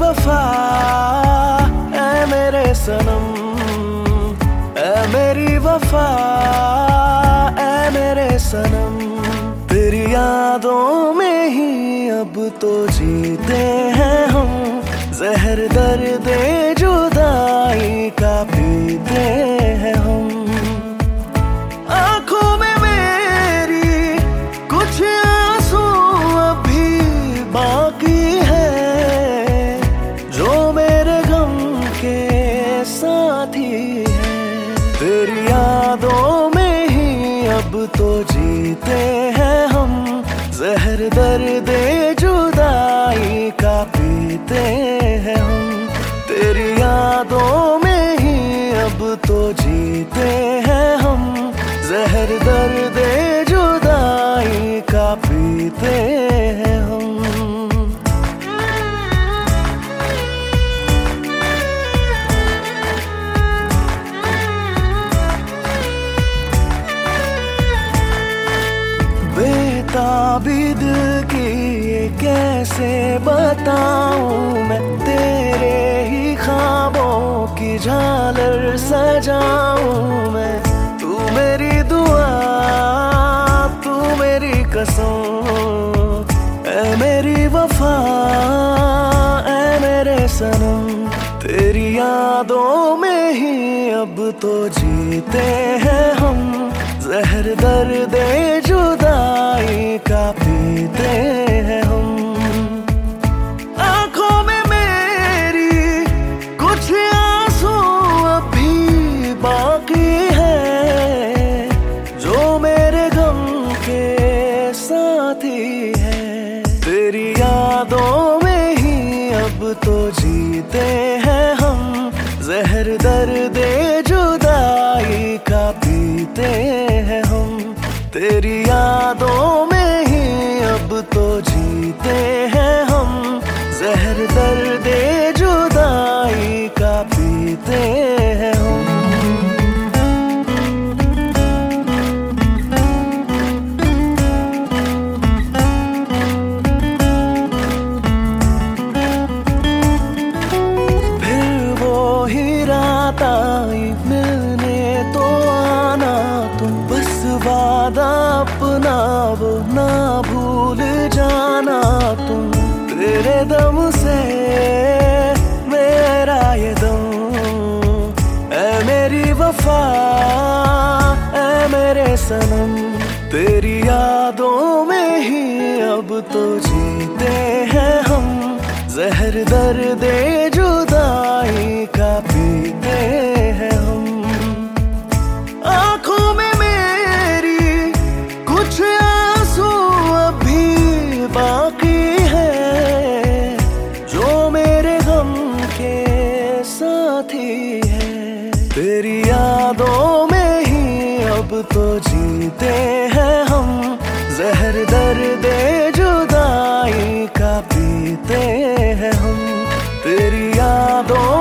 वफा, ऐ मेरे सनम, ऐ मेरी वफा, ऐ मेरे सनम। तेरी यादों में ही अब तो जीते हैं हम, जहर दर्द जुदाई का पीते हैं हम। आंखों में मेरी कुछ आंसू अभी बाकी है, जो मेरे गम के साथी है। तेरी यादों में ही अब तो जीते हैं हम, जहर दर्द जुदाई का पीते हैं हम। तेरी यादों में ही अब तो जीते हैं हम, जहर दर्द जुदाई का पीते हैं हम। बेताबी दिल की ये कैसे बताऊं मैं, तेरे ही ख्वाबों की झालर सजाऊं मैं। तू मेरी दुआ, तू मेरी कसम, ऐ मेरी वफा, ऐ मेरे सनम। तेरी यादों में ही अब तो जीते हैं हम, जहर दर्द जुदाई का पीते हैं हम। आंखों में मेरी कुछ आंसू अभी बाकी है, जो मेरे गम के साथी है। तेरी यादों में ही अब तो जीते हैं हम, जहर दर्द जुदाई का पीते हैं हम। तेरी यादों में ही अब तो जीते हैं हम, जहर दर्द जुदाई का पीते हैं हम। फिर वो ही रात आई मिलने तो आना तुम, बस वादा अपना वो ना भूल जाना तुम। तेरे दम से मेरा ये दम, ऐ मेरी वफा, ऐ मेरे सनम। तेरी यादों में ही अब तो जीते हैं हम, जहर दर्द जुदाई का पीते हैं हम। आंखों में मेरी कुछ आंसू अभी बाकी है, जो मेरे गम के साथी है। तेरी यादों में ही अब तो जीते हैं हम, जहर दर्द जुदाई का पीते हैं हम। तेरी यादों